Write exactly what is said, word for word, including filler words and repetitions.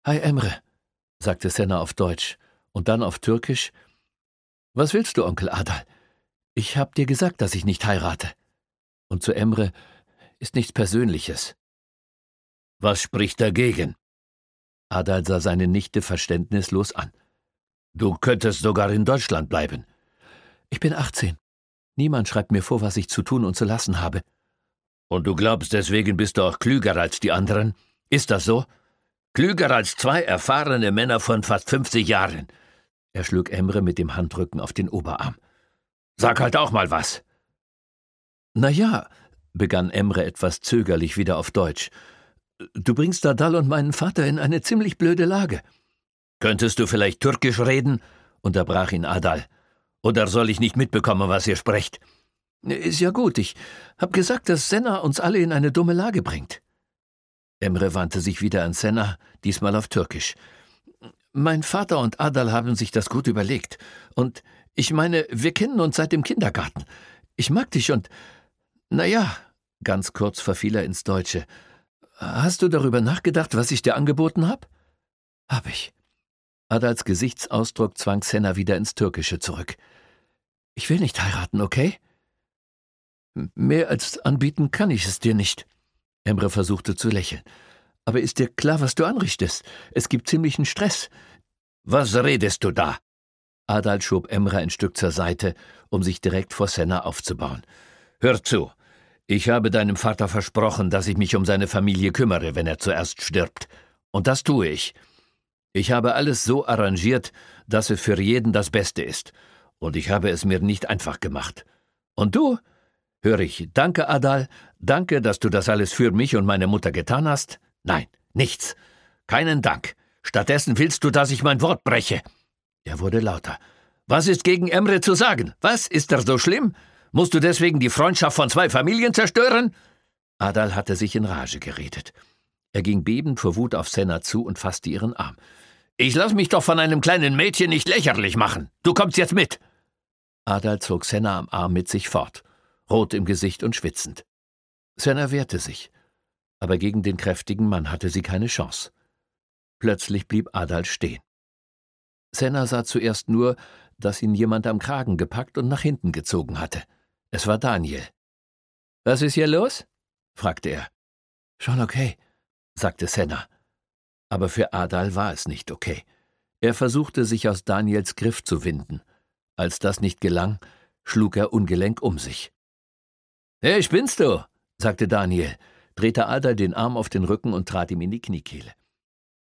»Hi Emre«, sagte Senna auf Deutsch und dann auf Türkisch. »Was willst du, Onkel Adal? Ich hab dir gesagt, dass ich nicht heirate.« Und zu Emre: »Ist nichts Persönliches.« »Was spricht dagegen?« Adal sah seine Nichte verständnislos an. »Du könntest sogar in Deutschland bleiben.« »Ich bin achtzehn. Niemand schreibt mir vor, was ich zu tun und zu lassen habe.« »Und du glaubst, deswegen bist du auch klüger als die anderen? Ist das so? Klüger als zwei erfahrene Männer von fast fünfzig Jahren.« Er schlug Emre mit dem Handrücken auf den Oberarm. »Sag halt auch mal was.« »Na ja«, begann Emre etwas zögerlich wieder auf Deutsch, »du bringst Adal und meinen Vater in eine ziemlich blöde Lage.« »Könntest du vielleicht Türkisch reden?« unterbrach ihn Adal. »Oder soll ich nicht mitbekommen, was ihr sprecht?« »Ist ja gut, ich hab gesagt, dass Senna uns alle in eine dumme Lage bringt.« Emre wandte sich wieder an Senna, diesmal auf Türkisch. »Mein Vater und Adal haben sich das gut überlegt. Und ich meine, wir kennen uns seit dem Kindergarten. Ich mag dich und... Na ja«, ganz kurz verfiel er ins Deutsche. »Hast du darüber nachgedacht, was ich dir angeboten hab?« »Hab ich.« Adals Gesichtsausdruck zwang Senna wieder ins Türkische zurück. »Ich will nicht heiraten, okay?« »Mehr als anbieten kann ich es dir nicht.« Emre versuchte zu lächeln. »Aber ist dir klar, was du anrichtest? Es gibt ziemlichen Stress.« »Was redest du da?« Adal schob Emre ein Stück zur Seite, um sich direkt vor Senna aufzubauen. »Hör zu. Ich habe deinem Vater versprochen, dass ich mich um seine Familie kümmere, wenn er zuerst stirbt. Und das tue ich. Ich habe alles so arrangiert, dass es für jeden das Beste ist. Und ich habe es mir nicht einfach gemacht. Und du? Hör ich, danke, Adal, danke, dass du das alles für mich und meine Mutter getan hast? Nein, nichts. Keinen Dank. Stattdessen willst du, dass ich mein Wort breche.« Er wurde lauter. »Was ist gegen Emre zu sagen? Was, ist er so schlimm? Musst du deswegen die Freundschaft von zwei Familien zerstören?« Adal hatte sich in Rage geredet. Er ging bebend vor Wut auf Senna zu und fasste ihren Arm. »Ich lass mich doch von einem kleinen Mädchen nicht lächerlich machen. Du kommst jetzt mit.« Adal zog Senna am Arm mit sich fort, rot im Gesicht und schwitzend. Senna wehrte sich, aber gegen den kräftigen Mann hatte sie keine Chance. Plötzlich blieb Adal stehen. Senna sah zuerst nur, dass ihn jemand am Kragen gepackt und nach hinten gezogen hatte. Es war Daniel. »Was ist hier los?« fragte er. »Schon okay«, sagte Senna. Aber für Adal war es nicht okay. Er versuchte, sich aus Daniels Griff zu winden. Als das nicht gelang, schlug er ungelenk um sich. »Hey, spinnst du?« sagte Daniel, drehte Adal den Arm auf den Rücken und trat ihm in die Kniekehle.